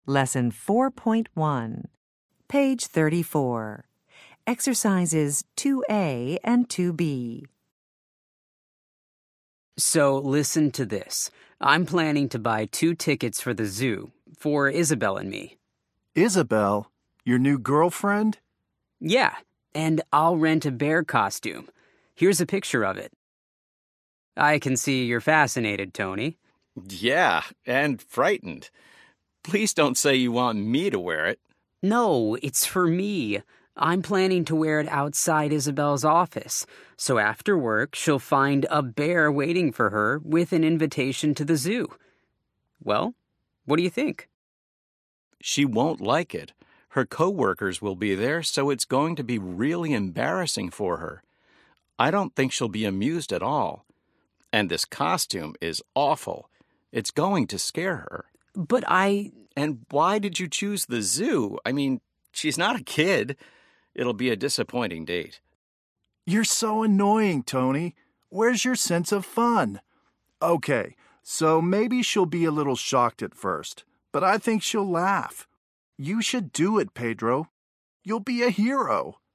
Lesson 4.1, page 34. Exercises 2A and 2B. So listen to this. I'm planning to buy 2 tickets for the zoo, for Isabel and me. Isabel? Your new girlfriend? Yeah, and I'll rent a bear costume. Here's a picture of it. I can see you're fascinated, Tony. Yeah, and frightened. Please don't say you want me to wear it. No, it's for me. I'm planning to wear it outside Isabel's office, so after work she'll find a bear waiting for her with an invitation to the zoo. Well, what do you think? She won't like it. Her coworkers will be there, so it's going to be really embarrassing for her. I don't think she'll be amused at all. And this costume is awful. It's going to scare her. But And why did you choose the zoo? I mean, she's not a kid. It'll be a disappointing date. You're so annoying, Tony. Where's your sense of fun? Okay, so maybe she'll be a little shocked at first, but I think she'll laugh. You should do it, Pedro. You'll be a hero.